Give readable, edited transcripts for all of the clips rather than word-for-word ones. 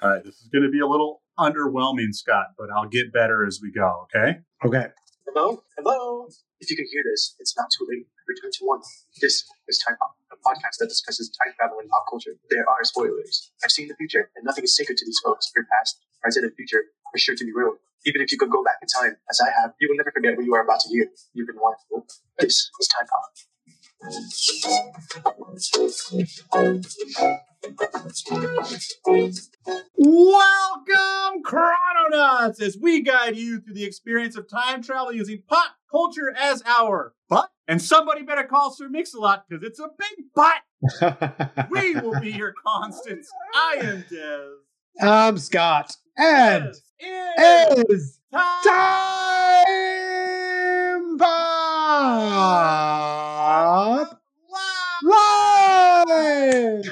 All right, this is going to be a little underwhelming, Scott, but I'll get better as we go, okay? Okay. Hello? Hello? If you can hear this, it's not too late. Return to one. This is Time Pop, a podcast that discusses time travel and pop culture. There are spoilers. I've seen the future, and nothing is sacred to these folks. Your past, present, and future are sure to be ruined. Even if you could go back in time, as I have, you will never forget what you are about to hear. You've been warned. This is Time Pop. Welcome, Chrononauts, as we guide you through the experience of time travel using pop culture as our butt. And somebody better call Sir Mix-a-Lot, because it's a big butt. We will be your constants. I am Des. I'm Scott. And This is Time Pop Live!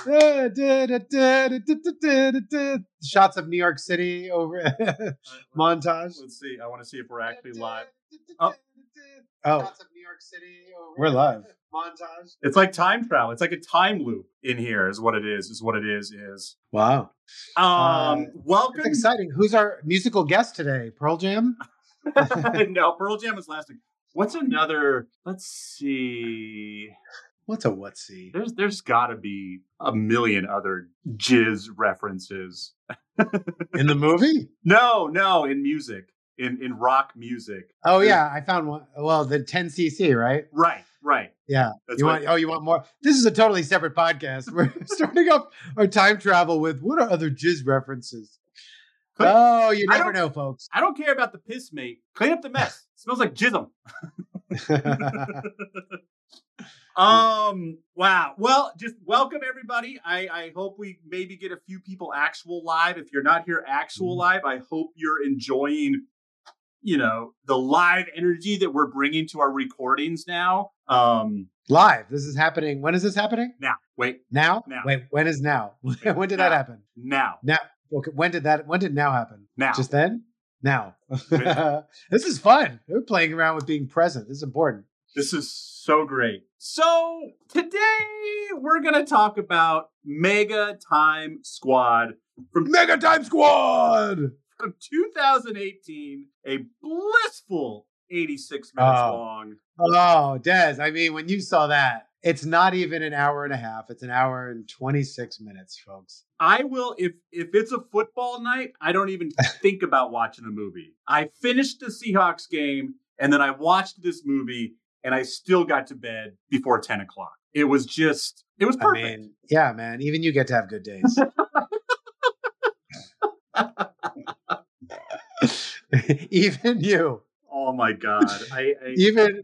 Shots of New York City over montage. Let's see. I want to see if we're actually live. Oh. Shots of New York City over We're live. montage. It's like time travel. It's like a time loop in here is what it is. Wow. Welcome. It's exciting. Who's our musical guest today? Pearl Jam? No, Pearl Jam is last week. What's another? Let's see. What's a whatsy? There's got to be a million other jizz references. In the movie? No, in music, in rock music. Oh yeah, I found one. Well, the 10cc, right? Right. Yeah. That's You right. want more? This is a totally separate podcast. We're starting off our time travel with what are other jizz references? Clean- Oh, you I never don't- know, folks. I don't care about the piss, mate. Clean up the mess. Smells like jism. Wow. Well, just welcome everybody. I hope we maybe get a few people actual live. If you're not here actual live, I hope you're enjoying, the live energy that we're bringing to our recordings now. Live. This is happening. When is this happening? Now, wait, Now? Now. Wait, when is now? When did Now. that happen? now, Now. Okay, when did now happen? now. Just then? Now. Wait. This is fun. We're playing around with being present. This is important. This is so great. So today we're going to talk about Mega Time Squad Mega Time Squad! from 2018, a blissful 86 minutes Oh. long. Oh, Des, I mean, when you saw that, it's not even an hour and a half. It's an hour and 26 minutes, folks. I will, if it's a football night, I don't even think about watching a movie. I finished the Seahawks game, and then I watched this movie, and I still got to bed before 10 o'clock. It was perfect. I mean, yeah, man, even you get to have good days. Even you. Oh my God. Even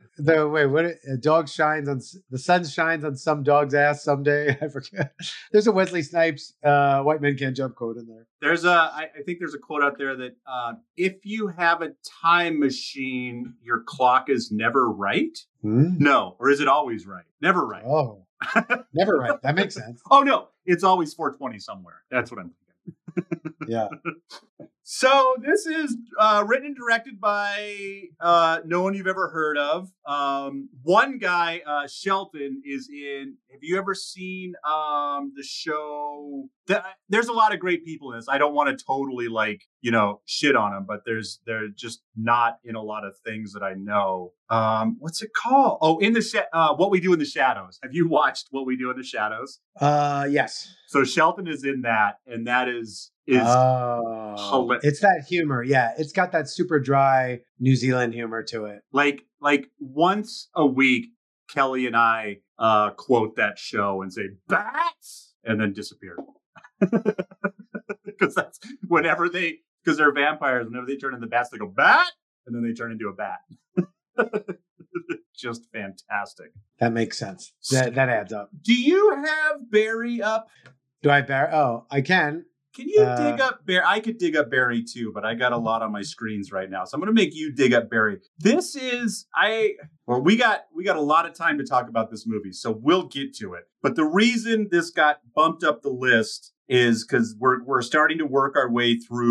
the sun shines on some dog's ass someday. I forget. There's a Wesley Snipes white men can't jump quote in there. I think there's a quote out there that if you have a time machine, your clock is never right. No, or is it always right? Never right. Oh, never right. That makes sense. Oh no, it's always 420 somewhere. That's what I'm thinking. Yeah. So this is written and directed by no one you've ever heard of. One guy, Shelton, is in. Have you ever seen the show? There's a lot of great people in this. I don't want to totally shit on them, but they're just not in a lot of things that I know. What's it called? Oh, What We Do in the Shadows. Have you watched What We Do in the Shadows? Yes. So Shelton is in that, and that is hilarious. It's that humor. Yeah. It's got that super dry New Zealand humor to it. Like once a week, Kelly and I quote that show and say bats and then disappear. Because that's because they're vampires. Whenever they turn into bats, they go bat and then they turn into a bat. Just fantastic. That makes sense. That adds up. Do you have Barry up? Do I bear? Oh, I can. Can you dig up Barry? I could dig up Barry too, but I got a lot on my screens right now. So I'm going to make you dig up Barry. This is, we got a lot of time to talk about this movie, so we'll get to it. But the reason this got bumped up the list is because we're starting to work our way through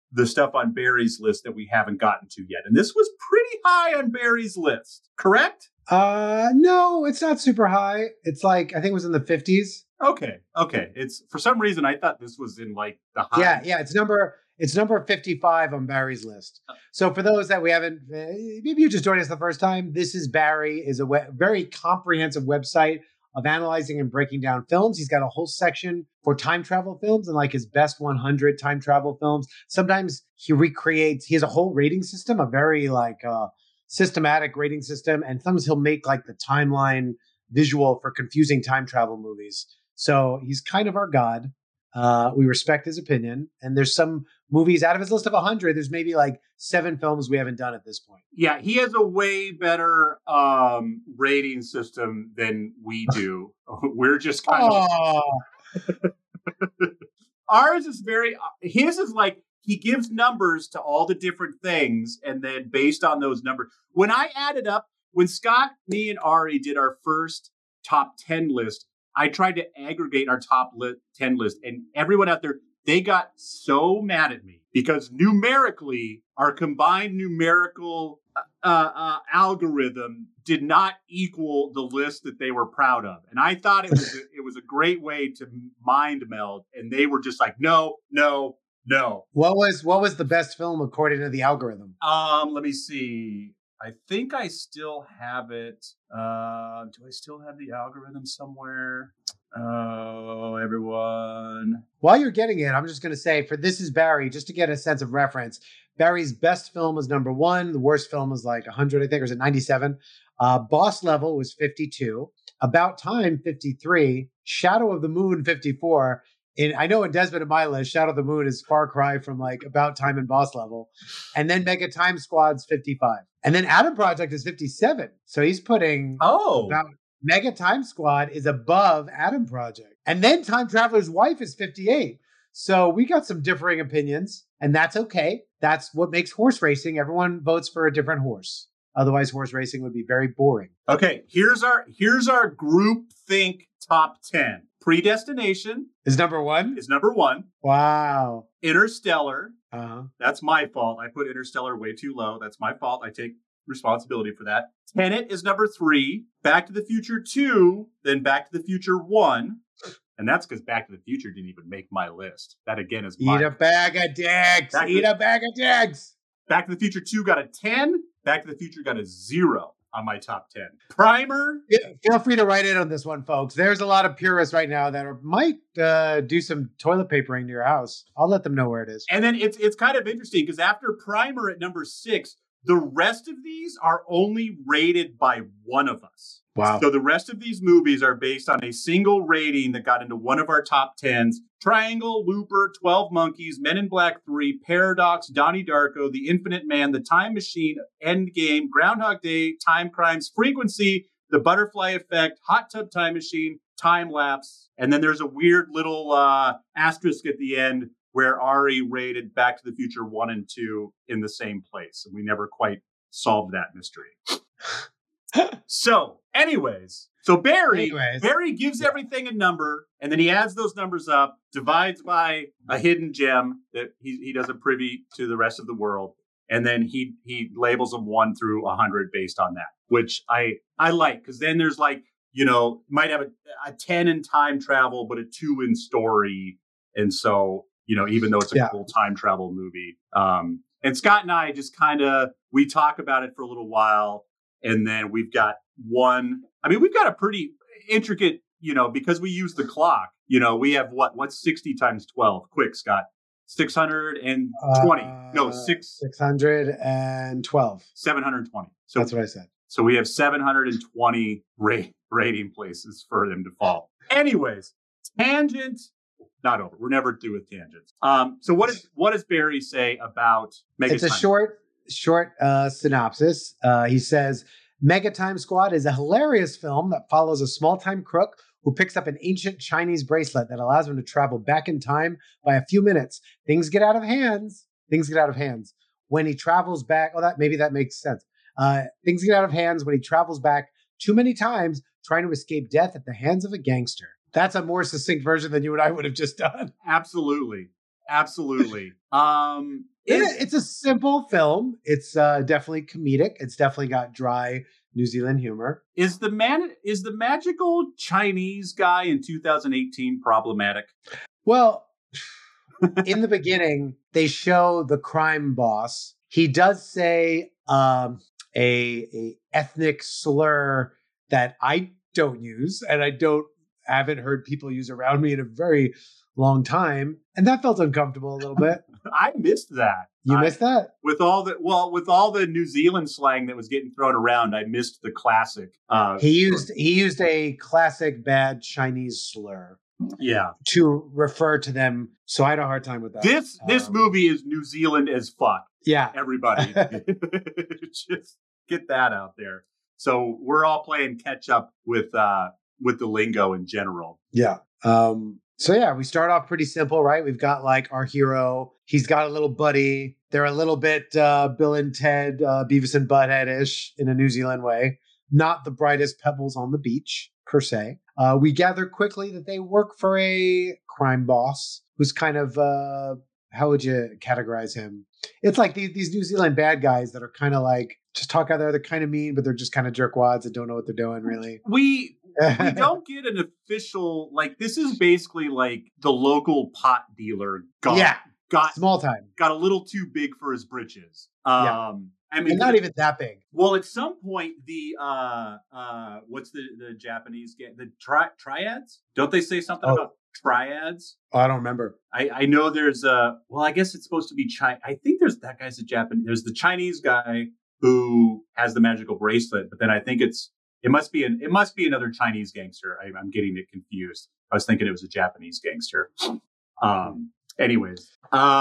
the stuff on Barry's list that we haven't gotten to yet. And this was pretty high on Barry's list, correct? No, it's not super high. It's like, I think it was in the 50s. Okay. It's for some reason I thought this was in like the high. Yeah. It's number 55 on Barry's list. So for those that we haven't, maybe you just joined us the first time, This Is Barry is a very comprehensive website of analyzing and breaking down films. He's got a whole section for time travel films and like his best 100 time travel films. Sometimes he has a whole rating system, a very like systematic rating system. And sometimes he'll make like the timeline visual for confusing time travel movies. So he's kind of our god. We respect his opinion. And there's some movies out of his list of 100. There's maybe like 7 films we haven't done at this point. Yeah, he has a way better rating system than we do. We're just kind of... Ours is his is like, he gives numbers to all the different things. And then based on those numbers, when I added up, when Scott, me, and Ari did our first top 10 list, I tried to aggregate our top 10 list, and everyone out there, they got so mad at me because numerically, our combined numerical algorithm did not equal the list that they were proud of. And I thought it was a great way to mind meld, and they were just like, no. What was the best film according to the algorithm? Let me see. I think I still have it. Do I still have the algorithm somewhere? Oh, everyone. While you're getting it, I'm just going to say for This Is Barry, just to get a sense of reference, Barry's best film was number 1. The worst film was like 100, I think, or was it 97? Boss Level was 52. About Time, 53. Shadow of the Moon, 54. I know in Desmond and my list, Shadow of the Moon is far cry from like About Time and Boss Level. And then Mega Time Squad's 55. And then Adam Project is 57. So he's putting Mega Time Squad is above Adam Project. And then Time Traveler's Wife is 58. So we got some differing opinions, and that's okay. That's what makes horse racing. Everyone votes for a different horse. Otherwise, horse racing would be very boring. Okay, here's our group think top 10. Predestination is number 1. Wow. Interstellar. Uh-huh. That's my fault. I put Interstellar way too low. That's my fault. I take responsibility for that. Tenet is number 3. Back to the Future 2. Then Back to the Future 1. And that's because Back to the Future didn't even make my list. That again is Eat a bag of dicks. Back to the Future 2 got a 10. Back to the Future got a 0 on my top 10. Primer. Yeah, feel free to write in on this one, folks. There's a lot of purists right now that might do some toilet papering to your house. I'll let them know where it is. And then it's kind of interesting because after Primer at number 6, the rest of these are only rated by one of us. Wow. So the rest of these movies are based on a single rating that got into one of our top 10s. Triangle, Looper, 12 Monkeys, Men in Black 3, Paradox, Donnie Darko, The Infinite Man, The Time Machine, Endgame, Groundhog Day, Time Crimes, Frequency, The Butterfly Effect, Hot Tub Time Machine, Time Lapse. And then there's a weird little asterisk at the end where Ari rated Back to the Future 1 and 2 in the same place. And we never quite solved that mystery. So Barry gives everything a number, and then he adds those numbers up, divides by a hidden gem that he doesn't privy to the rest of the world, and then he labels them 1 through 100 based on that, which I like, because then there's like, might have a 10 in time travel, but a 2 in story, and so even though it's a cool time travel movie, and Scott and I just we talk about it for a little while. And then we've got we've got a pretty intricate, because we use the clock, we have what's 60 times 12? Quick, Scott. 620. 612. 720. So that's what I said. So we have 720 rating places for them to fall. Anyways, tangent, not over. We're never through with tangents. So what does Barry say about Mega Time? It's a short synopsis. He says, Mega Time Squad is a hilarious film that follows a small-time crook who picks up an ancient Chinese bracelet that allows him to travel back in time by a few minutes. Things get out of hands. When he travels back. Oh, that makes sense. Things get out of hands when he travels back too many times, trying to escape death at the hands of a gangster. That's a more succinct version than you and I would have just done. Absolutely. It's a simple film. It's definitely comedic. It's definitely got dry New Zealand humor. Is the magical Chinese guy in 2018 problematic? Well, in the beginning, they show the crime boss. He does say a ethnic slur that I don't use, and haven't heard people use around me in a very long time, and that felt uncomfortable a little bit. I missed that. You missed that? With all the New Zealand slang that was getting thrown around, I missed the classic. He used a classic bad Chinese slur. Yeah. To refer to them. So I had a hard time with that. This movie is New Zealand as fuck. Yeah. Everybody. Just get that out there. So we're all playing catch up with the lingo in general. Yeah. So yeah, we start off pretty simple, right? We've got like our hero. He's got a little buddy. They're a little bit Bill and Ted, Beavis and Butthead-ish in a New Zealand way. Not the brightest pebbles on the beach, per se. We gather quickly that they work for a crime boss who's kind of, how would you categorize him? It's like these New Zealand bad guys that are kind of like, just talk out there. They're kind of mean, but they're just kind of jerkwads that don't know what they're doing, really. We don't get an official, like, this is basically like the local pot dealer got small time. Got a little too big for his britches. I mean, and not even that big. Well, at some point, the what's the Japanese game? The triads? Don't they say something about triads? Oh, I don't remember. I know there's I guess it's supposed to be China. I think that guy's a Japanese. There's the Chinese guy who has the magical bracelet, but then I think it must be another Chinese gangster. I'm getting it confused. I was thinking it was a Japanese gangster. Anyways,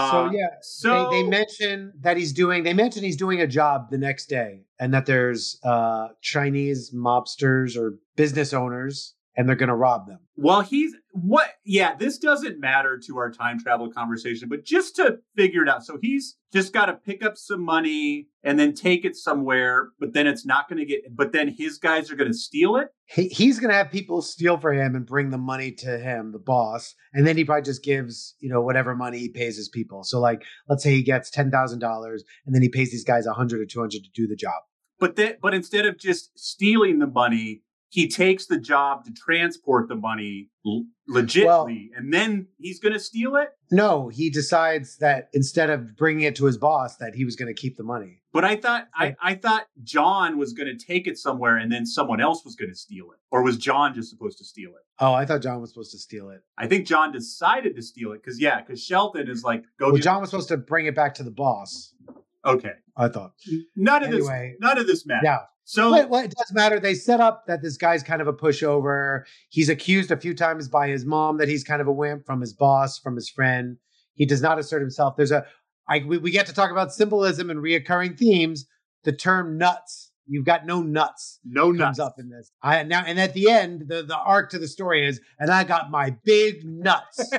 so they mention that he's doing a job the next day, and that there's Chinese mobsters or business owners, and they're going to rob them. Well, this doesn't matter to our time travel conversation, but just to figure it out. So he's just got to pick up some money and then take it somewhere, but then then his guys are going to steal it. He's going to have people steal for him and bring the money to him, the boss. And then he probably just gives, whatever money he pays his people. So like, let's say he gets $10,000 and then he pays these guys $100 or $200 to do the job. But instead of just stealing the money, he takes the job to transport the money legitly, and then he's going to steal it? No, he decides that instead of bringing it to his boss, that he was going to keep the money. But I thought John was going to take it somewhere, and then someone else was going to steal it. Or was John just supposed to steal it? Oh, I thought John was supposed to steal it. I think John decided to steal it, because Shelton is like, John was supposed to bring it back to the boss. Okay. I thought. None of this matters. Yeah. So it does matter. They set up that this guy's kind of a pushover. He's accused a few times by his mom that he's kind of a wimp, from his boss, from his friend. He does not assert himself. We get to talk about symbolism and reoccurring themes. The term nuts. You've got no nuts. No nuts comes up in this. And at the end, the arc to the story is, and I got my big nuts.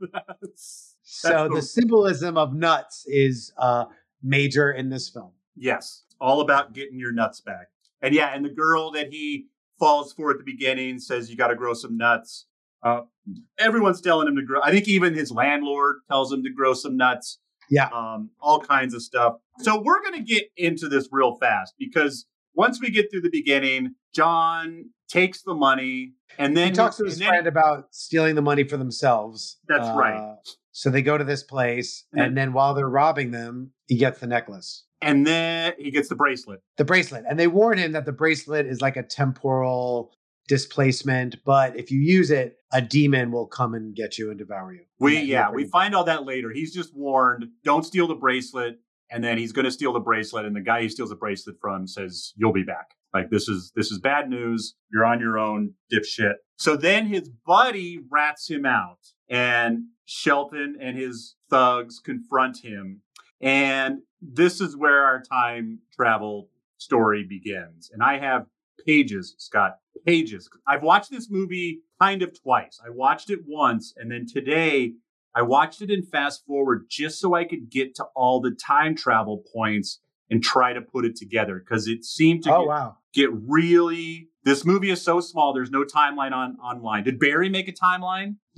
So the symbolism of nuts is major in this film. Yes, all about getting your nuts back. And the girl that he falls for at the beginning says, you got to grow some nuts. Everyone's telling him to grow. I think even his landlord tells him to grow some nuts. Yeah. All kinds of stuff. So we're going to get into this real fast, because once we get through the beginning, John takes the money and then he talks to his friend about stealing the money for themselves. That's right. So they go to this place, and then while they're robbing them, he gets the necklace. And then he gets the bracelet. And they warn him that the bracelet is like a temporal displacement, but if you use it, a demon will come and get you and devour you. We find all that later. He's just warned, don't steal the bracelet. And then he's going to steal the bracelet. And the guy he steals the bracelet from says, you'll be back. Like, this is bad news. You're on your own, dipshit. So then his buddy rats him out, and Shelton and his thugs confront him. And this is where our time travel story begins. And I have pages, Scott, pages. I've watched this movie kind of twice. I watched it once, and then today I watched it in fast forward just so I could get to all the time travel points and try to put it together, because it seemed to get really... This movie is so small, there's no timeline online. Did Barry make a timeline? No.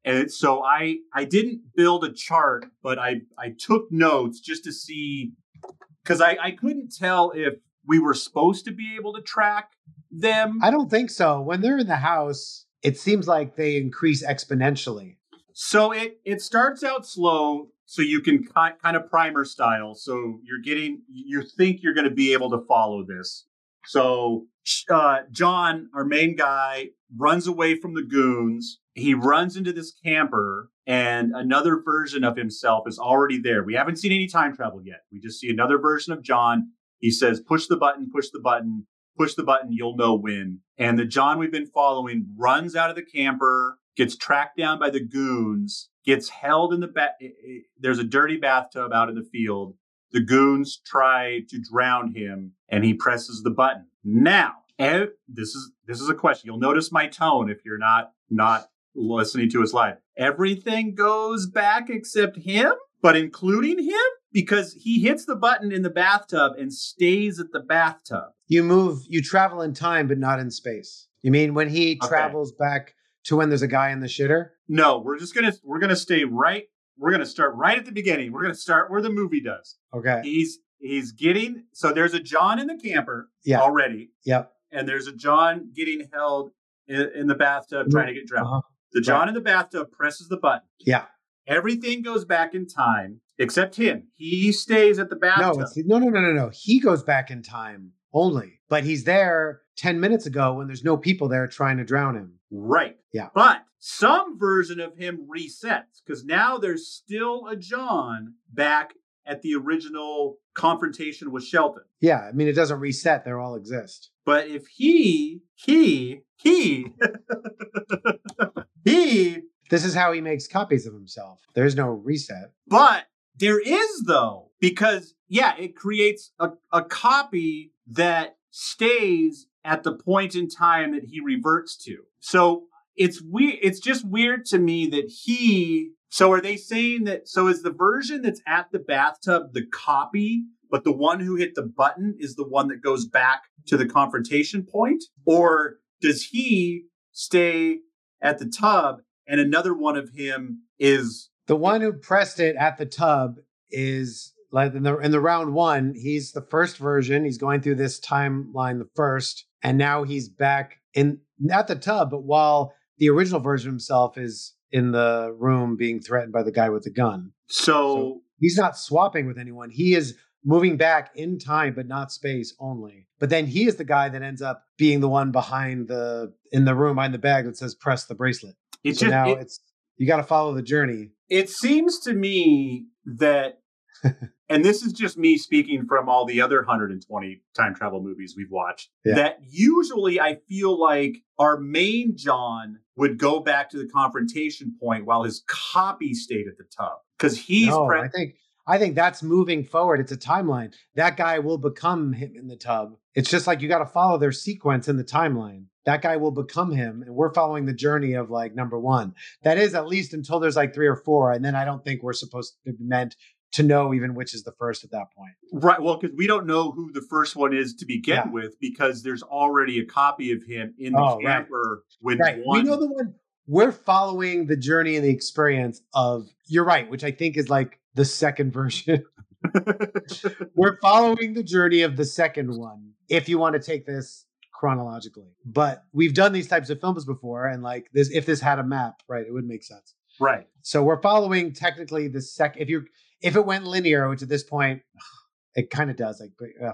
And so I didn't build a chart, but I took notes just to see, because I couldn't tell if we were supposed to be able to track them. I don't think so. When they're in the house, it seems like they increase exponentially. So it starts out slow, so you can kind of primer style. So you think you're going to be able to follow this. So John, our main guy, runs away from the goons. He runs into this camper, and another version of himself is already there. We haven't seen any time travel yet. We just see another version of John. He says, push the button, push the button, push the button, you'll know when. And the John we've been following runs out of the camper, gets tracked down by the goons, gets held in the there's a dirty bathtub out in the field. The goons try to drown him, and he presses the button. Now, this is a question. You'll notice my tone if you're not listening to us live. Everything goes back except him, but including him, because he hits the button in the bathtub and stays at the bathtub. You travel in time, but not in space. You mean when he travels back to when there's a guy in the shitter? No, we're gonna stay right. We're gonna start right at the beginning. We're gonna start where the movie does. Okay. He's getting, so there's a John in the camper already. Yep. And there's a John getting held in the bathtub trying to get drowned. Uh-huh. The John in the bathtub presses the button. Yeah. Everything goes back in time except him. He stays at the bathtub. No. He goes back in time only, but he's there 10 minutes ago when there's no people there trying to drown him. Right. Yeah. But some version of him resets, because now there's still a John back at the original confrontation with Shelton. Yeah, I mean, it doesn't reset. They all exist. But if he, this is how he makes copies of himself. There's no reset. But there is, though, because, it creates a copy that stays at the point in time that he reverts to. So it's weird. It's just weird to me that so are they saying that, so is the version that's at the bathtub the copy, but the one who hit the button is the one that goes back to the confrontation point? Or does he stay at the tub and another one of him is... The one who pressed it at the tub is, like in the round one, he's the first version. He's going through this timeline the first, and now he's back at the tub, but while the original version of himself is in the room being threatened by the guy with the gun. So he's not swapping with anyone. He is moving back in time, but not space only. But then he is the guy that ends up being the one in the room behind the bag that says press the bracelet. You got to follow the journey. It seems to me that, and this is just me speaking from all the other 120 time travel movies we've watched, that usually I feel like our main John would go back to the confrontation point while his copy stayed at the tub. Because I think that's moving forward. It's a timeline. That guy will become him in the tub. It's just like you got to follow their sequence in the timeline. That guy will become him, and we're following the journey of like number one. That is at least until there's like 3 or 4, and then I don't think we're supposed to be meant to know even which is the first at that point. Right. Well, because we don't know who the first one is to begin with, because there's already a copy of him in the camper with one. We know the one. We're following the journey and the experience of, you're right, which I think is like the second version. We're following the journey of the second one, if you want to take this chronologically. But we've done these types of films before, and like this, if this had a map, right, it would make sense. Right. So we're following technically the second. If it went linear, which at this point it kind of does,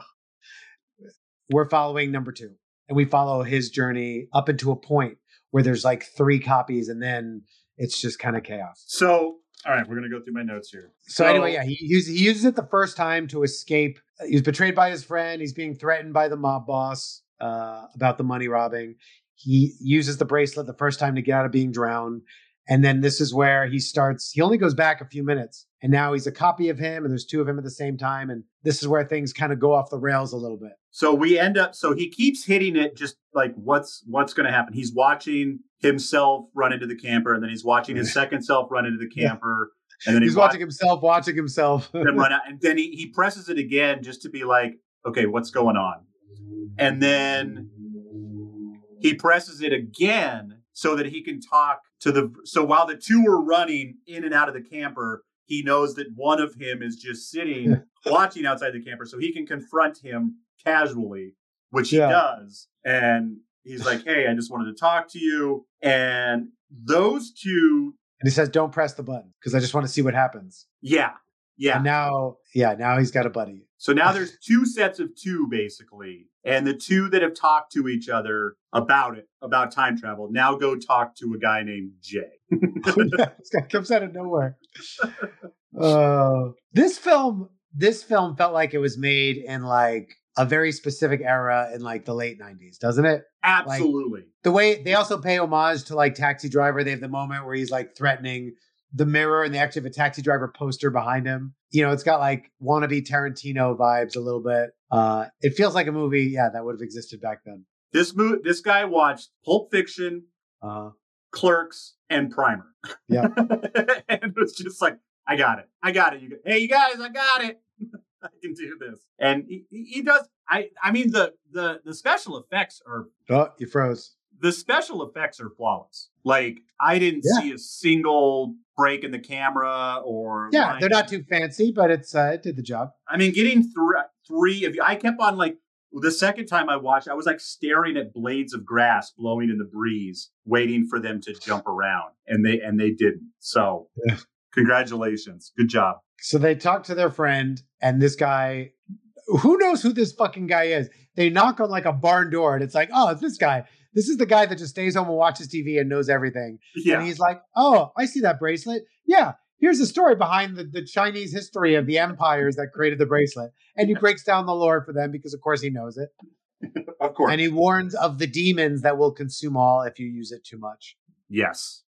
we're following number 2, and we follow his journey up into a point where there's like 3 copies, and then it's just kind of chaos. So, all right, we're going to go through my notes here. So anyway, he uses it the first time to escape. He's betrayed by his friend. He's being threatened by the mob boss about the money robbing. He uses the bracelet the first time to get out of being drowned. And then this is where he only goes back a few minutes, and now he's a copy of him, and there's 2 of him at the same time. And this is where things kind of go off the rails a little bit. So so he keeps hitting it, just like what's going to happen. He's watching himself run into the camper, and then he's watching his second self run into the camper. And then he's watching himself. Then run out, and then he presses it again just to be like, okay, what's going on? And then he presses it again so that he can talk to so while the two are running in and out of the camper, he knows that one of him is just sitting watching outside the camper, so he can confront him casually, which he does. And he's like, hey, I just wanted to talk to you. And those two. And he says, don't press the button because I just want to see what happens. Yeah. Yeah. And now he's got a buddy. So now there's two sets of two, basically. And the two that have talked to each other about time travel, now go talk to a guy named Jay. This guy comes out of nowhere. This film felt like it was made in like a very specific era in like the late 90s, doesn't it? Absolutely. Like, the way they also pay homage to like Taxi Driver. They have the moment where he's like threatening the mirror and they actually have a Taxi Driver poster behind him. You know, it's got like wannabe Tarantino vibes a little bit. It feels like a movie, that would have existed back then. This guy watched Pulp Fiction, Clerks, and Primer. Yeah. And was just like, I got it. Hey, you guys, I got it. I can do this. And he does. I mean, the special effects are. Oh, you froze. The special effects are flawless. Like, I didn't see a single break in the camera or. Yeah, they're not too fancy, but it did the job. I mean, getting three of you, I kept on like, the second time I watched, I was like staring at blades of grass blowing in the breeze, waiting for them to jump around. And they didn't. So congratulations. Good job. So they talk to their friend, and this guy, who knows who this fucking guy is? They knock on like a barn door, and it's like, oh, it's this guy. This is the guy that just stays home and watches TV and knows everything. Yeah. And he's like, oh, I see that bracelet. Yeah, here's the story behind the Chinese history of the empires that created the bracelet. And he breaks down the lore for them because, of course, he knows it. Of course. And he warns of the demons that will consume all if you use it too much. Yes.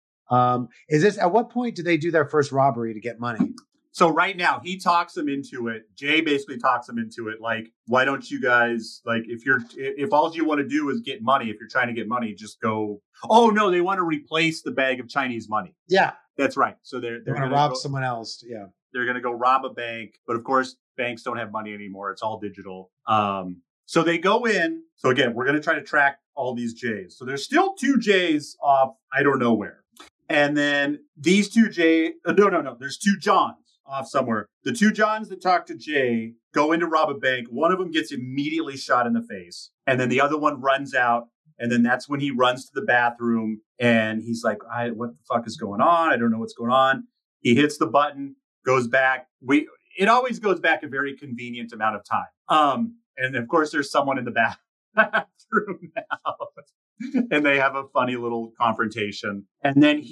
At what point do they do their first robbery to get money? So right now he talks them into it. Jay basically talks them into it. Like, why don't you guys, like, if all you want to do is get money, if you're trying to get money, just go. Oh no, they want to replace the bag of Chinese money. Yeah, that's right. So they're going to rob someone else. Yeah, they're going to go rob a bank. But of course, banks don't have money anymore. It's all digital. So they go in. So again, we're going to try to track all these Jays. So there's still two Jays off. I don't know where. And then these two no. There's two Johns off somewhere. The two Johns that talk to Jay go in to rob a bank. One of them gets immediately shot in the face. And then the other one runs out. And then that's when he runs to the bathroom. And he's like, what the fuck is going on? I don't know what's going on. He hits the button, goes back. It always goes back a very convenient amount of time. And of course, there's someone in the bathroom now. And they have a funny little confrontation. And then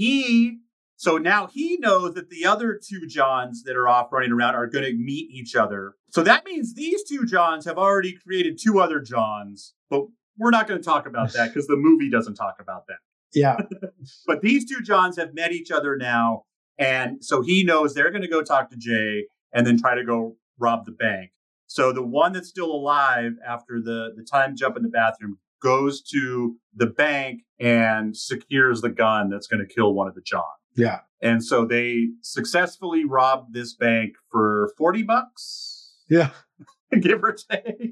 so now he knows that the other two Johns that are off running around are going to meet each other. So that means these two Johns have already created two other Johns. But we're not going to talk about that because the movie doesn't talk about that. Yeah. But these two Johns have met each other now. And so he knows they're going to go talk to Jay and then try to go rob the bank. So the one that's still alive after the time jump in the bathroom goes to the bank and secures the gun that's going to kill one of the Johns. Yeah. And so they successfully robbed this bank for $40. Yeah. Give or take.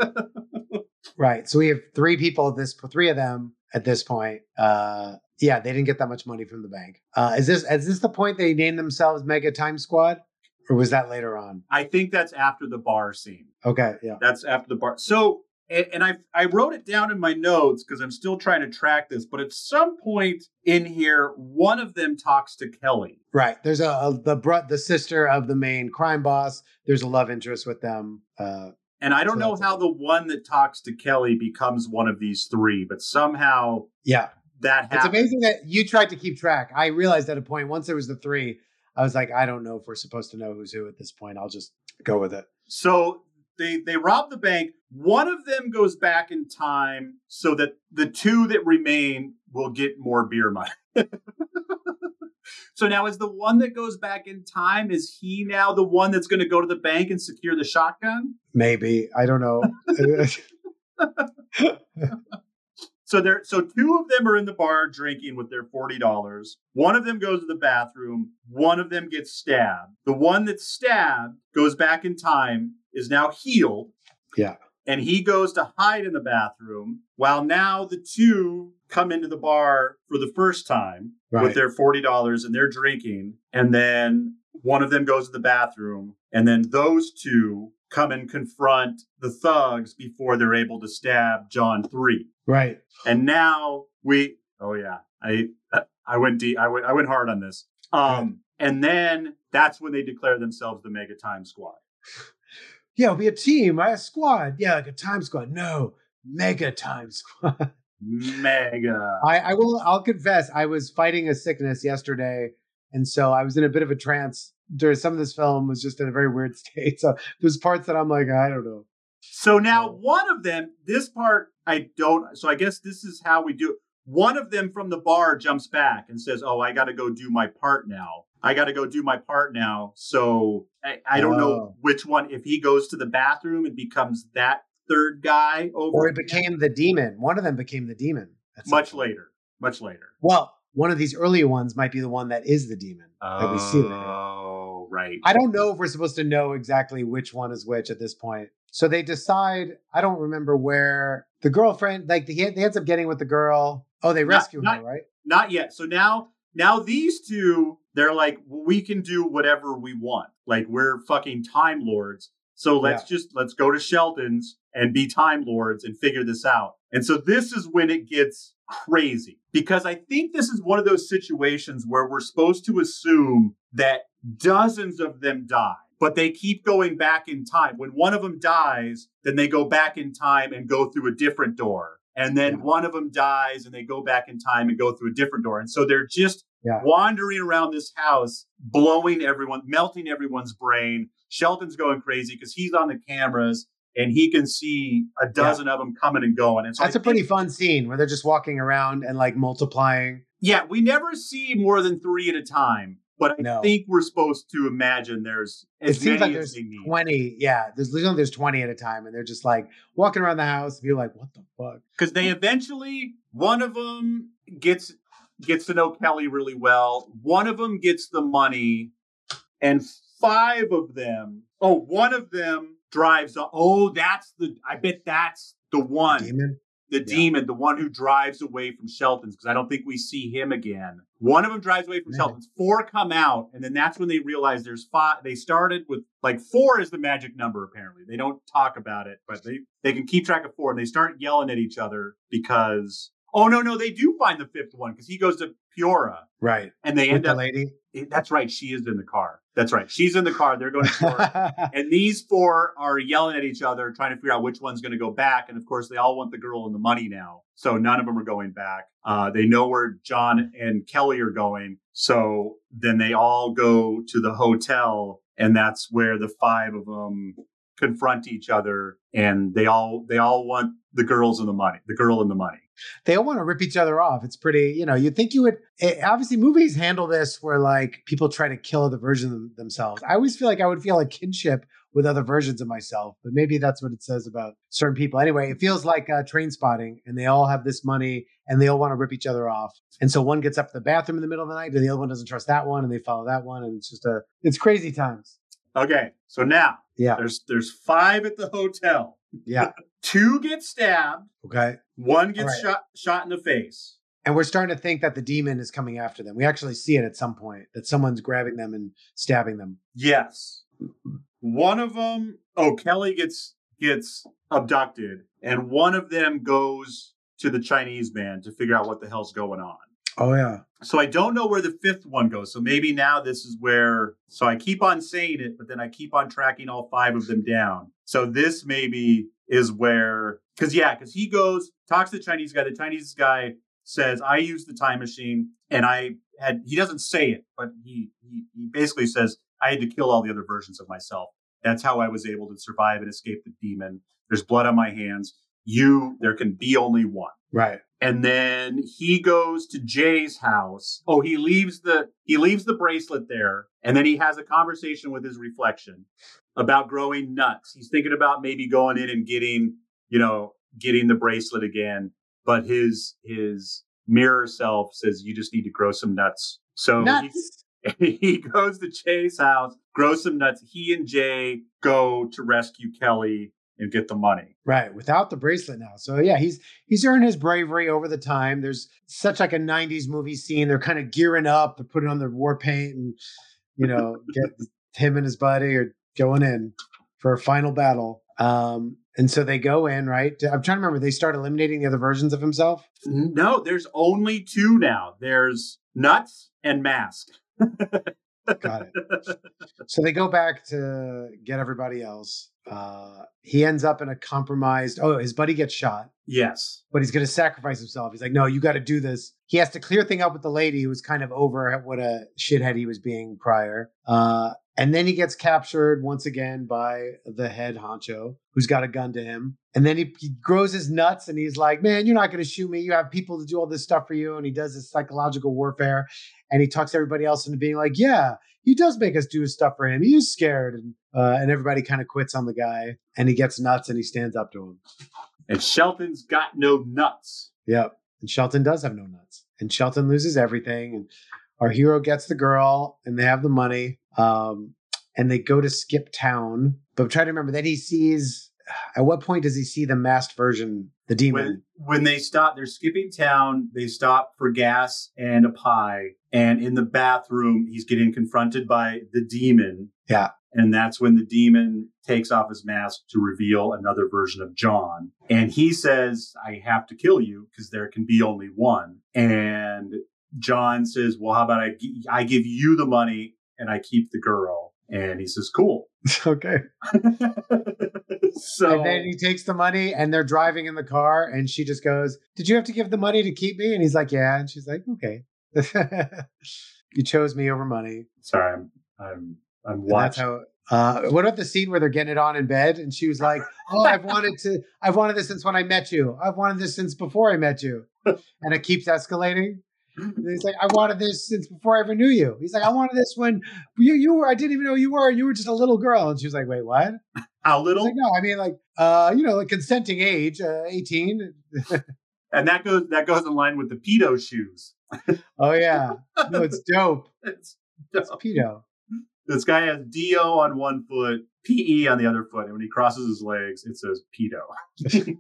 Right. So we have three of them at this point. They didn't get that much money from the bank. Is this the point they named themselves Mega Time Squad? Or was that later on? I think that's after the bar scene. Okay. Yeah. That's after the bar. So, and I wrote it down in my notes because I'm still trying to track this, but at some point in here, one of them talks to Kelly. Right. There's the sister of the main crime boss. There's a love interest with them. And I don't know how the one that talks to Kelly becomes one of these three, but somehow that happens. It's amazing that you tried to keep track. I realized at a point, once there was the three, I was like, I don't know if we're supposed to know who's who at this point. I'll just go with it. So they rob the bank. One of them goes back in time so that the two that remain will get more beer money. So now is the one that goes back in time, is he now the one that's going to go to the bank and secure the shotgun? Maybe. I don't know. So two of them are in the bar drinking with their $40. One of them goes to the bathroom. One of them gets stabbed. The one that's stabbed goes back in time, is now healed. Yeah. and he goes to hide in the bathroom while now the two come into the bar for the first time with their $40 and they're drinking. And then one of them goes to the bathroom and then those two come and confront the thugs before they're able to stab John 3. Right. And now I went deep. I went hard on this. And then that's when they declare themselves the Mega Time Squad. Yeah, it'll be a team, a squad. Yeah, like a time squad. No, Mega Time Squad. Mega. I'll confess, I was fighting a sickness yesterday. And so I was in a bit of a trance during some of this film, was just in a very weird state. So there's parts that I'm like, I don't know. So now one of them, this part I don't. So I guess this is how we do it. One of them from the bar jumps back and says, "Oh, I got to go do my part now. So I don't know which one. If he goes to the bathroom and becomes that third guy over. Or it became the demon. One of them became the demon. Much later. Well, one of these earlier ones might be the one that is the demon that we see later. Oh, right. I don't know if we're supposed to know exactly which one is which at this point. So they decide, I don't remember where the girlfriend, like he ends up getting with the girl. Oh, they rescue her, right? Not yet. So now these two, they're like, we can do whatever we want. Like we're fucking Time Lords. So let's go to Shelton's and be Time Lords and figure this out. And so this is when it gets crazy, because I think this is one of those situations where we're supposed to assume that dozens of them die, but they keep going back in time. When one of them dies, then they go back in time and go through a different door. And then one of them dies and they go back in time and go through a different door. And so they're just wandering around this house, melting everyone's brain. Shelton's going crazy because he's on the cameras and he can see a dozen of them coming and going. And so that's a pretty fun scene where they're just walking around and like multiplying. Yeah, we never see more than 3 at a time. But I think we're supposed to imagine there's as many as they need. 20. Yeah, there's 20 at a time, and they're just like walking around the house and be like, "What the fuck?" Because they eventually, one of them gets to know Kelly really well. One of them gets the money, and 5 of them. Oh, one of them drives. I bet that's the one. Demon? The demon, the one who drives away from Shelton's, because I don't think we see him again. One of them drives away from Shelton's. 4 come out, and then that's when they realize there's 5. They started with, 4 is the magic number, apparently. They don't talk about it, but they can keep track of 4, and they start yelling at each other because... Oh, no, they do find the 5th one, because he goes to Peora. Right. And they end up... the lady? That's right, she is in the car. That's right, she's in the car. They're going to Peora. And these 4 are yelling at each other, trying to figure out which one's going to go back. And of course, they all want the girl and the money now. So none of them are going back. They know where John and Kelly are going. So then they all go to the hotel. And that's where the 5 of them confront each other. And they all want the girl and the money. They all want to rip each other off. It's pretty, you'd think you would, obviously movies handle this where like people try to kill other versions of themselves. I always feel like I would feel a kinship with other versions of myself, but maybe that's what it says about certain people. Anyway, it feels like Train Spotting, and they all have this money and they all want to rip each other off. And so one gets up to the bathroom in the middle of the night and the other one doesn't trust that one and they follow that one. And it's crazy times. Okay. So now there's 5 at the hotel. Yeah. 2 get stabbed. Okay. 1 gets shot in the face. And we're starting to think that the demon is coming after them. We actually see it at some point, that someone's grabbing them and stabbing them. Yes. One of them, Kelly gets abducted, and one of them goes to the Chinese man to figure out what the hell's going on. Oh, yeah. So I don't know where the 5th one goes. So maybe now this is where... So I keep on saying it, but then I keep on tracking all 5 of them down. So this maybe is where... Because he goes, talks to the Chinese guy. The Chinese guy says, I used the time machine, and he doesn't say it, but he basically says, I had to kill all the other versions of myself. That's how I was able to survive and escape the demon. There's blood on my hands. There can be only one. Right. And then he goes to Jay's house. Oh, he leaves the bracelet there. And then he has a conversation with his reflection about growing nuts. He's thinking about maybe going in and getting the bracelet again. But his mirror self says, you just need to grow some nuts. So he goes to Jay's house, grows some nuts. He and Jay go to rescue Kelly. and get the money. Right, without the bracelet now. So yeah, he's earned his bravery over the time. There's such like a 90s movie scene. They're kind of gearing up, they're putting on their war paint and get him and his buddy are going in for a final battle. And so they go in, right? I'm trying to remember, they start eliminating the other versions of himself? No, there's only two now. There's Nuts and Mask. Got it. So they go back to get everybody else. He ends up in a compromised. Oh, his buddy gets shot. Yes. But he's going to sacrifice himself. He's like, no, you got to do this. He has to clear thing up with the lady who was kind of over what a shithead he was being prior. And then he gets captured once again by the head honcho who's got a gun to him. And then he grows his nuts and he's like, man, you're not going to shoot me. You have people to do all this stuff for you. And he does this psychological warfare. And he talks everybody else into being like, yeah, he does make us do his stuff for him. He is scared. And everybody kind of quits on the guy. And he gets nuts and he stands up to him. And Shelton's got no nuts. Yep. And Shelton does have no nuts. And Shelton loses everything. And our hero gets the girl and they have the money. And they go to skip town. But I'm trying to remember that he sees, at what point does he see the masked version, the demon? When they stop, they're skipping town. They stop for gas and a pie. And in the bathroom, he's getting confronted by the demon. Yeah. And that's when the demon takes off his mask to reveal another version of John. And he says, I have to kill you because there can be only one. And John says, well, how about I give you the money and I keep the girl? And he says, cool. Okay. So and then he takes the money and they're driving in the car and she just goes, did you have to give the money to keep me? And he's like, yeah. And she's like, okay. You chose me over money. Sorry, I'm watching. What about the scene where they're getting it on in bed? And she was like, oh, I've wanted this since when I met you. I've wanted this since before I met you. And it keeps escalating. And he's like, I wanted this since before I ever knew you. He's like, I wanted this when you were, I didn't even know you were just a little girl. And she was like, wait, what? How little? Like, no, I mean like consenting age, 18. And that goes in line with the pedo shoes. Oh yeah. No, it's dope. It's pedo. This guy has D-O on one foot, P-E on the other foot. And when he crosses his legs, it says pedo.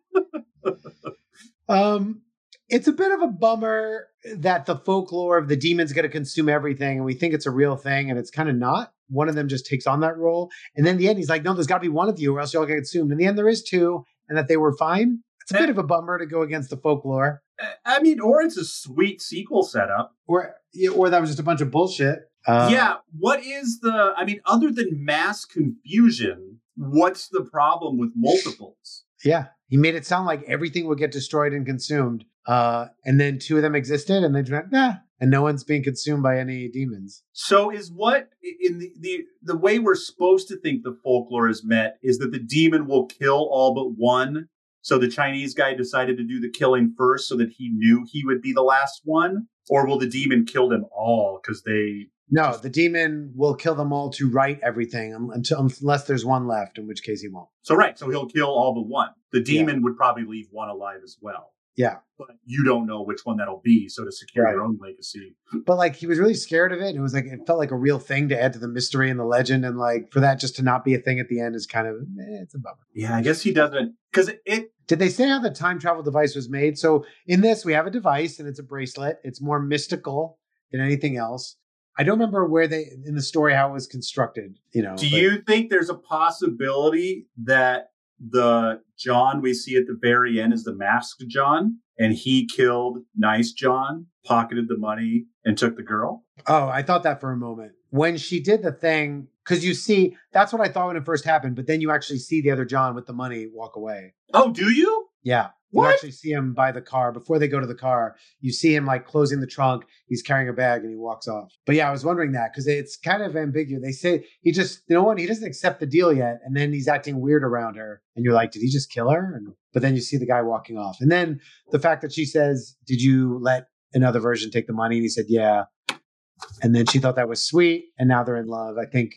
It's a bit of a bummer that the folklore of the demon's going to consume everything and we think it's a real thing and it's kind of not. One of them just takes on that role. And then in the end, he's like, no, there's got to be one of you or else you'll get consumed. In the end, there is two and that they were fine. It's a bit of a bummer to go against the folklore. I mean, or it's a sweet sequel setup. Or that was just a bunch of bullshit. Yeah. What is other than mass confusion, what's the problem with multiples? Yeah. He made it sound like everything would get destroyed and consumed. And then two of them existed and they went, nah. And no one's being consumed by any demons. So is what in the way we're supposed to think the folklore is met is that the demon will kill all but one. So the Chinese guy decided to do the killing first so that he knew he would be the last one? Or will the demon kill them all because they... No, the demon will kill them all to right everything unless there's one left, in which case he won't. So he'll kill all but one. The demon would probably leave one alive as well. Yeah. But you don't know which one that'll be, so to secure your own legacy. But like he was really scared of it. It was like it felt like a real thing to add to the mystery and the legend, and like for that just to not be a thing at the end is kind of it's a bummer. Yeah, I guess he doesn't because it. Did they say how the time travel device was made? So in this, we have a device and it's a bracelet. It's more mystical than anything else. I don't remember where in the story how it was constructed. Do you think there's a possibility that the John we see at the very end is the masked John, and he killed Nice John, pocketed the money, and took the girl? Oh, I thought that for a moment. When she did the thing, because you see, that's what I thought when it first happened, but then you actually see the other John with the money walk away. Oh, do you? Yeah. What? You actually see him by the car. Before they go to the car, you see him like closing the trunk. He's carrying a bag and he walks off. But yeah, I was wondering that because it's kind of ambiguous. They say he doesn't accept the deal yet. And then he's acting weird around her. And you're like, did he just kill her? But then you see the guy walking off. And then the fact that she says, did you let another version take the money? And he said, yeah. And then she thought that was sweet. And now they're in love. I think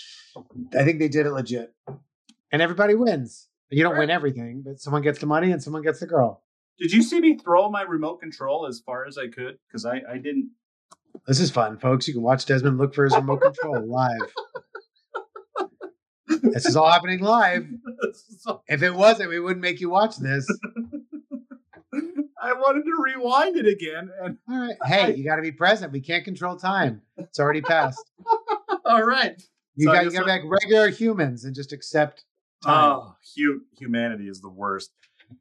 they did it legit. And everybody wins. You don't win everything, but someone gets the money and someone gets the girl. Did you see me throw my remote control as far as I could? Because I didn't. This is fun, folks. You can watch Desmond look for his remote control live. This is all happening live. So If it wasn't, we wouldn't make you watch this. I wanted to rewind it again. And All right. Hey, you got to be present. We can't control time. It's already passed. all right. You So I got to guess back regular humans and just accept time. Oh, humanity is the worst.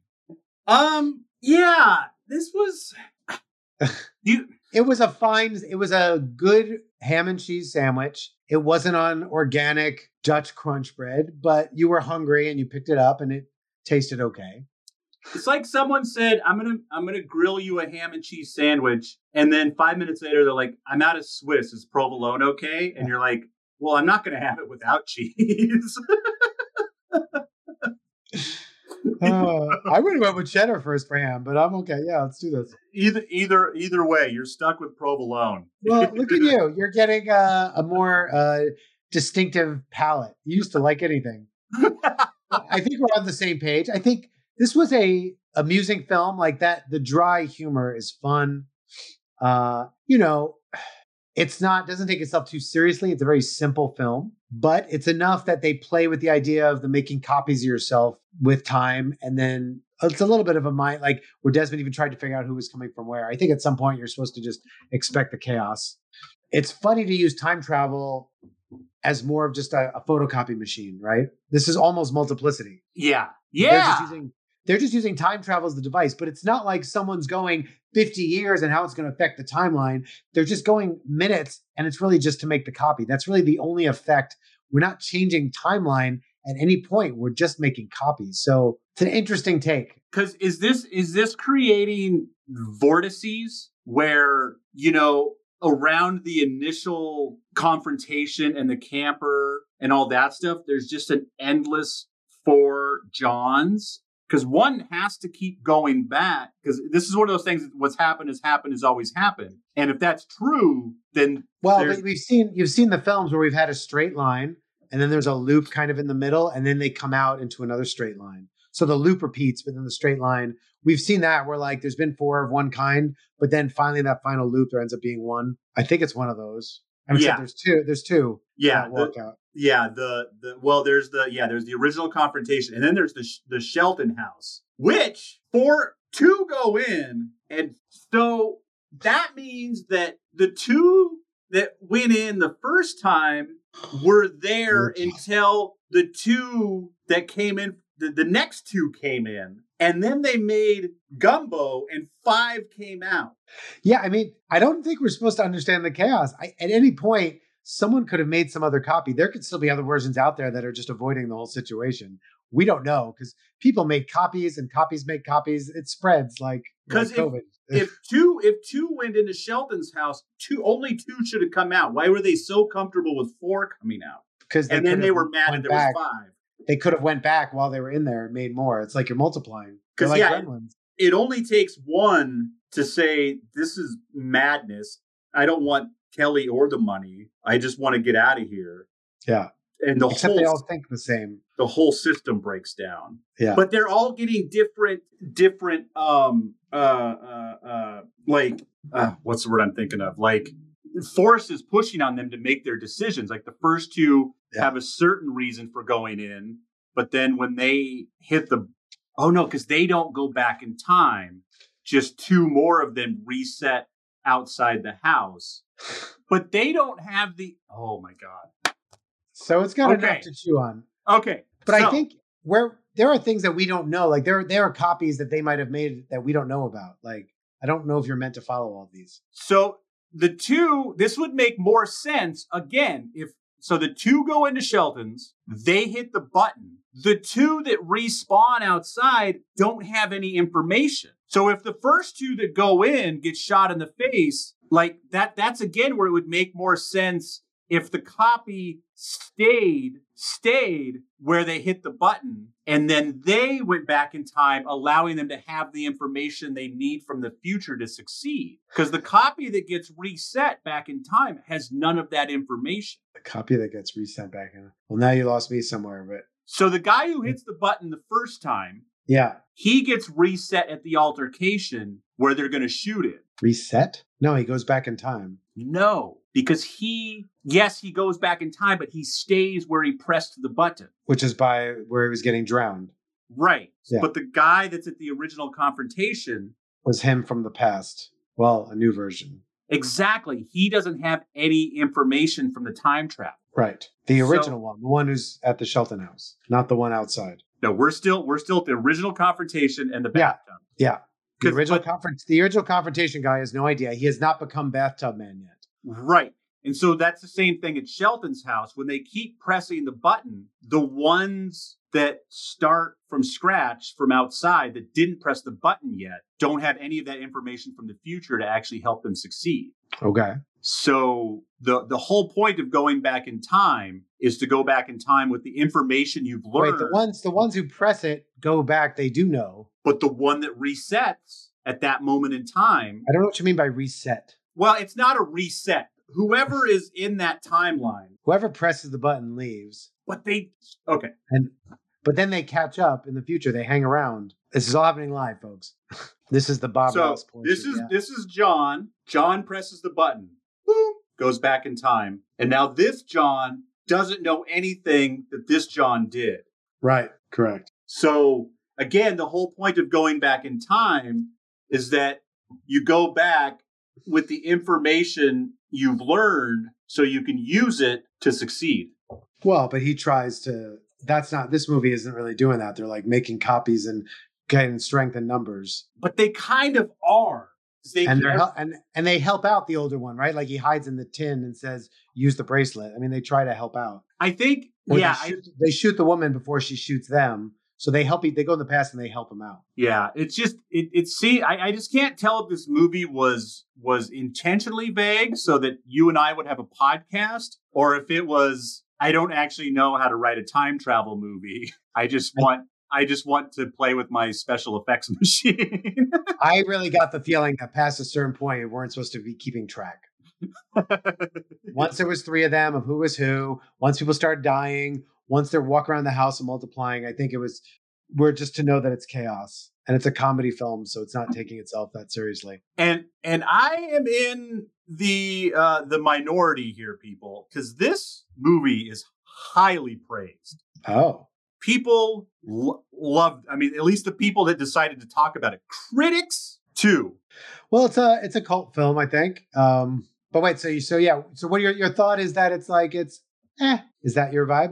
Yeah, this was you. It was a good ham and cheese sandwich. It wasn't on organic Dutch crunch bread, but you were hungry and you picked it up and it tasted okay. It's like someone said, I'm gonna grill you a ham and cheese sandwich, and then 5 minutes later they're like, I'm out of Swiss. Is provolone okay? And you're like, well, I'm not gonna have it without cheese. I would have went with cheddar first for ham, but I'm okay. Yeah, let's do this. Either way, you're stuck with provolone. Well, look at you. You're getting a more distinctive palate. You used to like anything. I think we're on the same page. I think this was a amusing film like that. The dry humor is fun. It's doesn't take itself too seriously. It's a very simple film, but it's enough that they play with the idea of the making copies of yourself with time. And then it's a little bit of a mind, like where Desmond even tried to figure out who was coming from where. I think at some point you're supposed to just expect the chaos. It's funny to use time travel as more of just a photocopy machine, right? This is almost multiplicity. Yeah. They're just using time travel as the device, but it's not like someone's going 50 years and how it's going to affect the timeline. They're just going minutes, and it's really just to make the copy. That's really the only effect. We're not changing timeline at any point. We're just making copies. So it's an interesting take. Because is this creating vortices where, around the initial confrontation and the camper and all that stuff, there's just an endless 4 Johns? Because one has to keep going back, because this is one of those things that what's happened has always happened. And if that's true, then but you've seen the films where we've had a straight line and then there's a loop kind of in the middle and then they come out into another straight line. So the loop repeats within the straight line. We've seen that where like there's been 4 of one kind, but then finally that final loop there ends up being one. I think it's one of those. There's two. Yeah. Walk out. Yeah, there's the original confrontation, and then there's the Shelton house, which 2 go in, and so that means that the 2 that went in the first time were there until the 2 that came in, the next 2 came in, and then they made gumbo, and 5 came out. Yeah, I mean, I don't think we're supposed to understand the chaos. At any point, someone could have made some other copy. There could still be other versions out there that are just avoiding the whole situation. We don't know because people make copies and copies make copies. It spreads like COVID. If two went into Shelton's house, only 2 should have come out. Why were they so comfortable with 4 coming out? Because then they were mad that there was 5. They could have went back while they were in there and made more. It's like you're multiplying. Because gremlins. It only takes 1 to say this is madness. I don't want Kelly or the money. I just want to get out of here. Yeah. And they all think the same. The whole system breaks down. Yeah. But they're all getting different what's the word I'm thinking of? Like force is pushing on them to make their decisions. Like the first 2 have a certain reason for going in, but then when they hit because they don't go back in time, just 2 more of them reset outside the house. But they don't have oh my God. So it's got enough to chew on. Okay. But I think there are things that we don't know. Like there are copies that they might have made that we don't know about. Like, I don't know if you're meant to follow all these. So this would make more sense again so the 2 go into Shelton's, they hit the button. The 2 that respawn outside don't have any information. So if the first 2 that go in get shot in the face, like that's again where it would make more sense if the copy stayed where they hit the button and then they went back in time, allowing them to have the information they need from the future to succeed. Because the copy that gets reset back in time has none of that information. The copy that gets reset back in. Well, now you lost me somewhere, but. So the guy who hits the button the first time, he gets reset at the altercation where they're going to shoot it. Reset? No, he goes back in time. No, because he goes back in time, but he stays where he pressed the button. Which is by where he was getting drowned. Right. Yeah. But the guy that's at the original confrontation was him from the past. Well, a new version. Exactly. He doesn't have any information from the time travel. Right. The original one, the one who's at the Shelton house, not the one outside. No, we're still at the original confrontation and the bathtub. Yeah. The original confrontation guy has no idea. He has not become Bathtub Man yet. Right. And so that's the same thing at Shelton's house. When they keep pressing the button, the ones that start from scratch from outside that didn't press the button yet don't have any of that information from the future to actually help them succeed. Okay. So the whole point of going back in time is to go back in time with the information you've learned. Wait, the ones who press it go back, they do know. But the one that resets at that moment in time. I don't know what you mean by reset. Well, it's not a reset. Whoever is in that timeline. Whoever presses the button leaves. But but then they catch up in the future. They hang around. This is all happening live, folks. This is the Bob Ross portion. This is John. John presses the button. Boom. Goes back in time. And now this John doesn't know anything that this John did. Right. Correct. So again, the whole point of going back in time is that you go back with the information you've learned so you can use it to succeed. Well, but he tries to, this movie isn't really doing that. They're like making copies and getting strength in numbers. But they kind of are. And they help out the older one, right? Like he hides in the tin and says, use the bracelet. I mean, they try to help out. I think, they shoot the woman before she shoots them. So they go in the past and they help them out. Yeah, it's just, I just can't tell if this movie was intentionally vague so that you and I would have a podcast, or if it was, I don't actually know how to write a time travel movie. I just want to play with my special effects machine. I really got the feeling that past a certain point, we weren't supposed to be keeping track. Once there was 3 of them of who was who, once people started dying, once they're walking around the house and multiplying, I think we're just to know that it's chaos. And it's a comedy film, so it's not taking itself that seriously. And I am in the minority here, people, because this movie is highly praised. Oh. People love, I mean, at least the people that decided to talk about it. Critics, too. Well, it's a cult film, I think. But wait, so what your thought is that it's like, is that your vibe?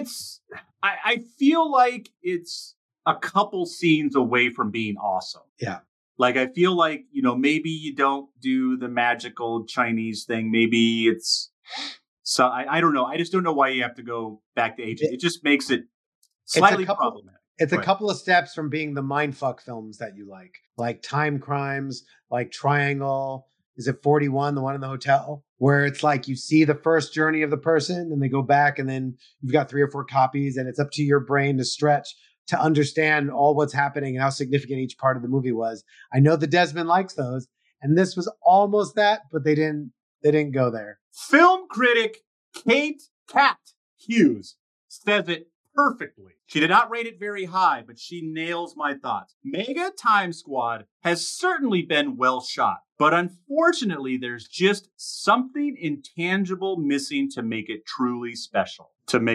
I feel like it's a couple scenes away from being awesome. Yeah. Like, I feel like, maybe you don't do the magical Chinese thing. Maybe it's, so I don't know. I just don't know why you have to go back to ages. It just makes it slightly problematic. It's a couple of steps from being the mindfuck films that you like Time Crimes, like Triangle. Is it 41, the one in the hotel? Where it's like you see the first journey of the person, and they go back, and then you've got 3 or 4 copies, and it's up to your brain to stretch to understand all what's happening and how significant each part of the movie was. I know that Desmond likes those, and this was almost that, but they didn't go there. Film critic Kat Hughes says it perfectly. She did not rate it very high, but she nails my thoughts. Mega Time Squad has certainly been well shot, but unfortunately, there's just something intangible missing to make it truly special.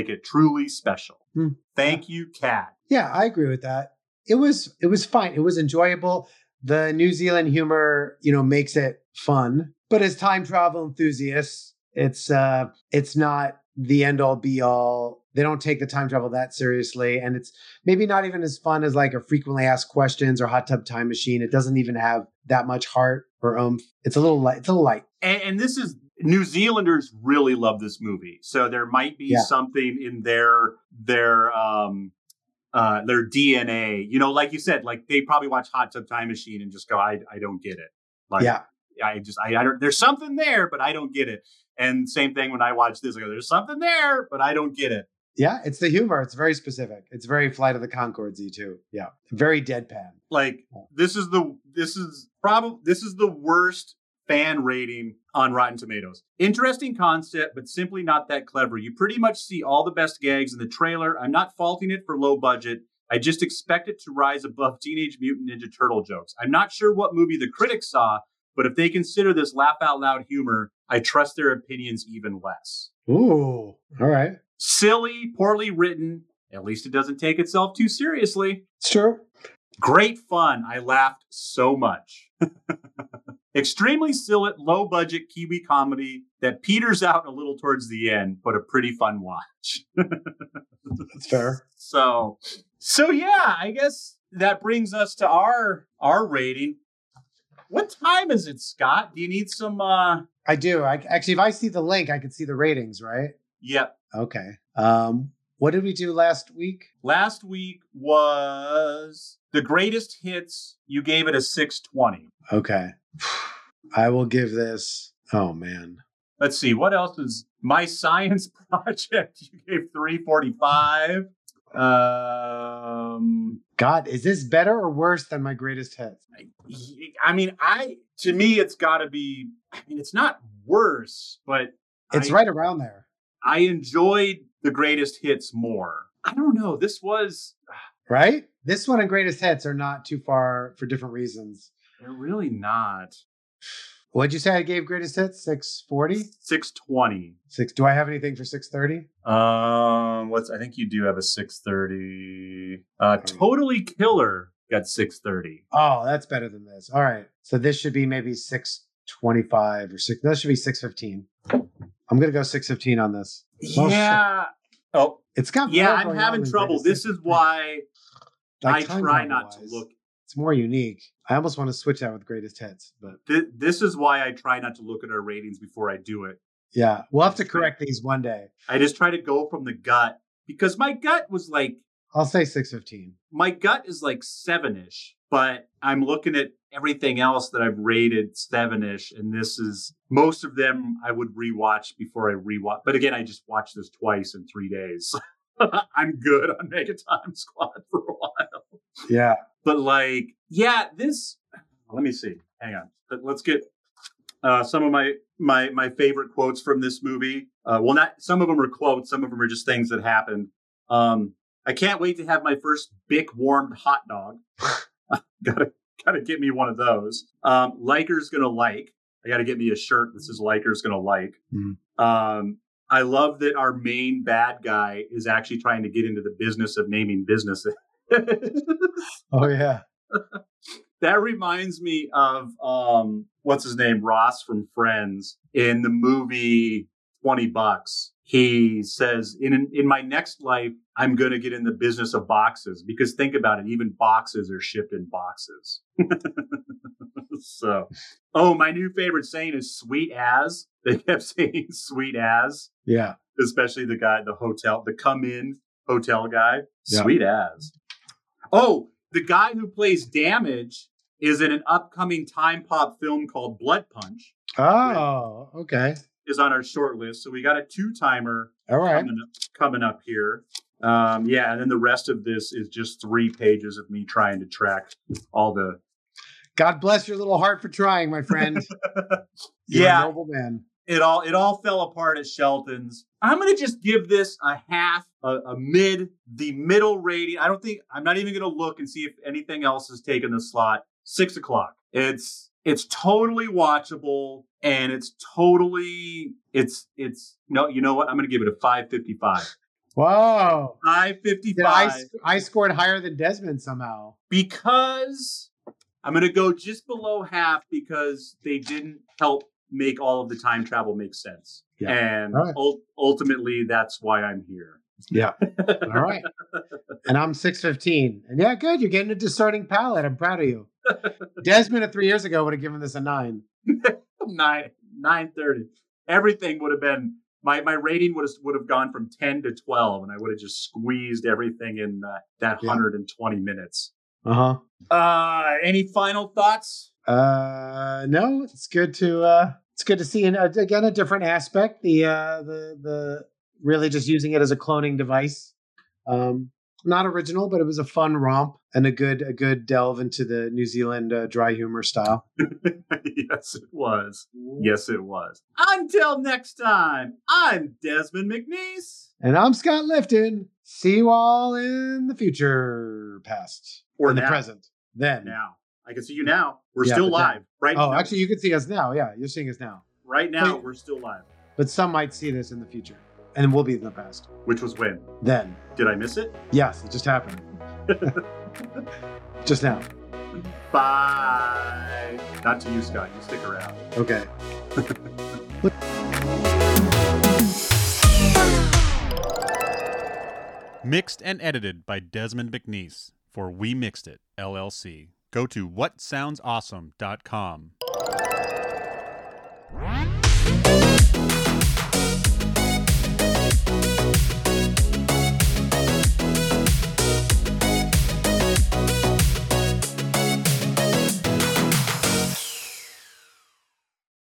Thank you, Kat. Yeah, I agree with that. It was fine. It was enjoyable. The New Zealand humor, makes it fun. But as time travel enthusiasts, it's not the end all be all. They don't take the time travel that seriously. And it's maybe not even as fun as like a Frequently Asked Questions or Hot Tub Time Machine. It doesn't even have that much heart or oomph. It's a little light. And this is, New Zealanders really love this movie. So there might be something in their DNA, like you said, like they probably watch Hot Tub Time Machine and just go, I don't get it. Like, I don't, there's something there, but I don't get it. And same thing when I watch this, I go, there's something there, but I don't get it. Yeah, it's the humor. It's very specific. It's very Flight of the Conchords-y too. Yeah, very deadpan. Like this is the worst fan rating on Rotten Tomatoes. Interesting concept, but simply not that clever. You pretty much see all the best gags in the trailer. I'm not faulting it for low budget. I just expect it to rise above Teenage Mutant Ninja Turtle jokes. I'm not sure what movie the critics saw, but if they consider this laugh out loud humor, I trust their opinions even less. Ooh, all right. Silly, poorly written. At least it doesn't take itself too seriously. It's true. Great fun. I laughed so much. Extremely silly, low-budget Kiwi comedy that peters out a little towards the end, but a pretty fun watch. That's fair. So yeah, I guess that brings us to our rating. What time is it, Scott? Do you need some? I do. Actually, if I see the link, I can see the ratings, right? Yep. Okay. What did we do last week? Last week was the greatest hits. You gave it a 620. Okay. I will give this. Oh man. Let's see. What else is My Science Project? You gave 345. God, is this better or worse than my greatest hits? I mean, to me, it's got to be. I mean, it's not worse, but it's right around there. I enjoyed the greatest hits more. I don't know. This was right. This one and greatest hits are not too far for different reasons. They're really not. What'd you say I gave greatest hits? 640? 620. Do I have anything for 630? I think you do have a 630. Totally Killer got 630. Oh, that's better than this. All right. So this should be maybe 625 or that should be 615. I'm going to go 615 on this. Yeah. Oh, it's got I'm having trouble. This is why I try not to look. It's more unique. I almost want to switch out with greatest hits, but this is why I try not to look at our ratings before I do it. Yeah, we'll have to correct these one day. I just try to go from the gut because my gut was like, I'll say 615. My gut is like 7-ish, but I'm looking at everything else that I've rated 7-ish, and this is most of them I would rewatch before I rewatch. But again, I just watched this twice in 3 days. I'm good on Mega Time Squad for a while. Yeah. But let me see. Hang on. Let's get some of my favorite quotes from this movie. Some of them are quotes. Some of them are just things that happened. I can't wait to have my first Bic warmed hot dog. Gotta get me one of those. Liker's gonna like. I gotta get me a shirt that says Liker's gonna like. Mm-hmm. I love that our main bad guy is actually trying to get into the business of naming businesses. Oh yeah. That reminds me of what's his name? Ross from Friends in the movie $20. He says, in my next life, I'm going to get in the business of boxes because think about it, even boxes are shipped in boxes. So, my new favorite saying is sweet as. They kept saying sweet as. Yeah. Especially the guy at the hotel, the come in hotel guy. Yeah. Sweet as. Oh, the guy who plays Damage is in an upcoming Time Pop film called Blood Punch. Oh, okay. Is on our short list. So we got a 2-timer all right. coming up here. And then the rest of this is just 3 pages of me trying to track all the... God bless your little heart for trying, my friend. You're a noble man. It all fell apart at Shelton's. I'm going to just give this a half, a mid, the middle rating. I'm not even going to look and see if anything else has taken the slot. 6 o'clock. It's totally watchable, and it's no, you know what? I'm going to give it a 5.55. Wow. 5.55. I scored higher than Desmond somehow. Because I'm going to go just below half because they didn't help make all of the time travel make sense. Yeah. And ultimately, that's why I'm here. Yeah. All right. And I'm 615. And yeah, good. You're getting a discerning palate. I'm proud of you. Desmond 3 years ago would have given this a 9. 9.30. Everything would have been my rating would have gone from 10 to 12, and I would have just squeezed everything in that 120 minutes. Any final thoughts? No. It's good to see again a different aspect. The really just using it as a cloning device. Not original, but it was a fun romp and a good delve into the New Zealand dry humor style. Yes, it was. Yes, it was. Until next time, I'm Desmond McNeese. And I'm Scott Lifton. See you all in the future, past, or in the present. Then. Now. I can see you now. We're Yeah, still but then- live right Oh, now. actually, you can see us now. Yeah, you're seeing us now. Right now, Wait. we're still live. But some might see this in the future, and we'll be in the past. Which was when? Then, Did I miss it? yes, it just happened. Just now. Bye. Not to you, Scott. You stick around. Okay. Mixed and edited by Desmond McNeese for We Mixed It, LLC. Go to whatsoundsawesome.com.